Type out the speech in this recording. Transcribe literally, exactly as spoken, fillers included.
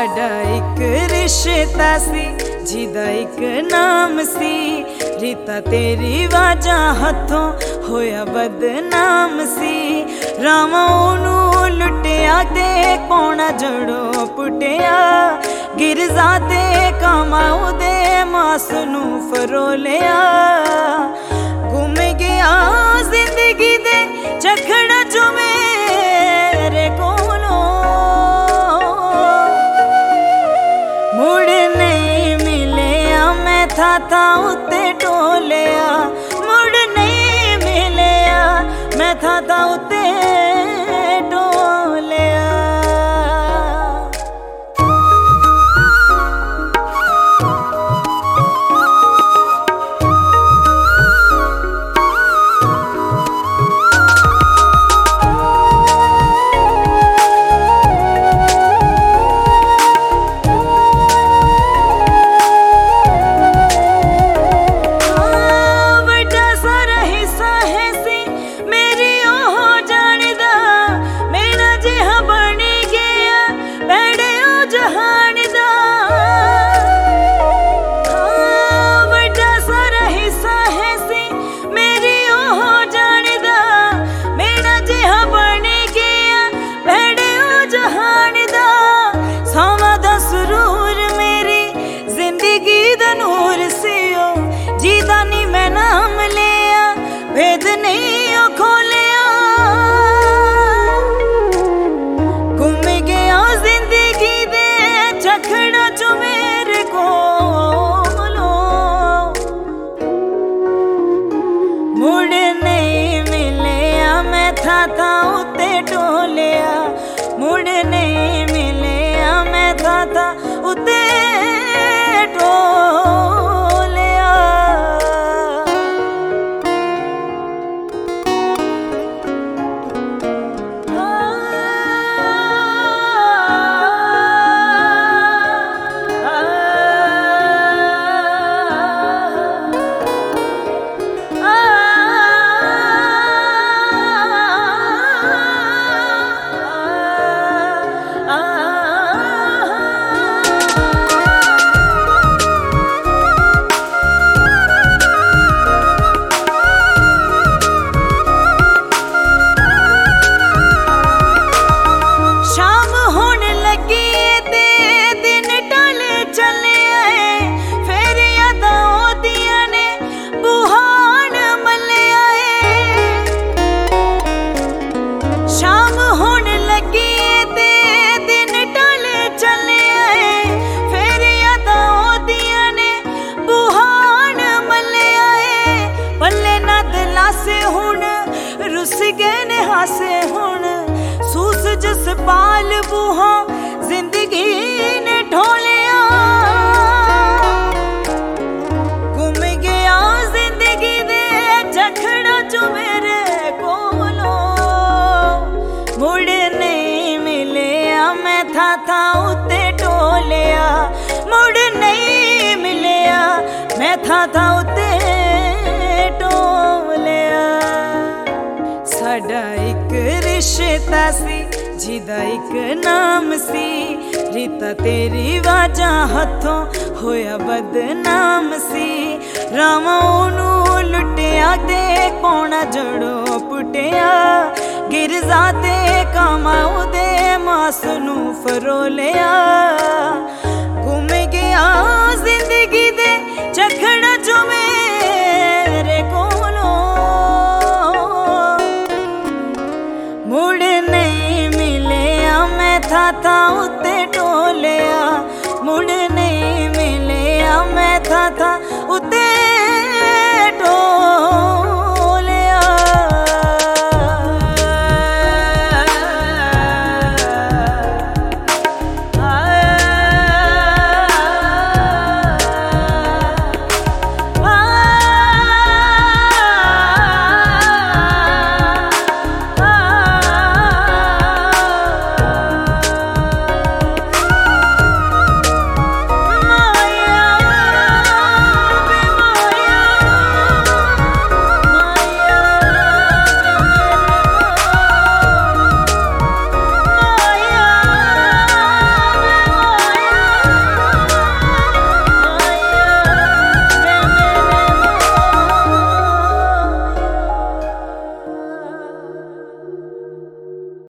साडा एक रिश्ता सी जिदा एक नाम सी, रीता तेरी वाजा हथों होया बदनाम सी। रामा ओनू लुटिया ते पौना जड़ो पुटिया, गिरजा ते कामाऊ दे मास नू फरोलिया। गुम गया जिंदगी दे चखड़ा जो मेरे कोलों, मुड़ नहीं मिलिया मैं था था उत्ते टोलिया। मुड़ नहीं मिलिया मैं था था उत्ते टोलिया। भेद नहीं ओ खोलिया, गुम गया जिंदगी दे चखड़ा जो मेरे कोलों। मुड़ नहीं मिलिया मैं था था उत्ते टोलिया। मुड़ नहीं मिलिया मैं था था उत्ते टोलिया। रुस गए ने हासे हुण सूस जस पाल बूहा जिंदगी ने ढोलिया। गुम गया जिंदगी दे चखड़ा जो मेरे कोलों। मुड़ नहीं मिलिया मैं था था उत्ते टोलिया। मुड़ नहीं मिलिया मैं था था उत्ते टोलिया। साडा एक रिश्ता सी जिदा एक नाम सी, रीता तेरी वाजा हथों होया बदनाम सी। रामा ओनू लुटिया ते पौना जड़ो पुटिया, गिरजा ते कामाऊ दे मास नू फरोलिया। गुम गया जिंदगी दे चखड़ा जो मेरे कोलों। मुड़ नहीं मिलिया मैं था था उत्ते टोलिया। मुड़ नहीं मिलिया मैं था था उत्ते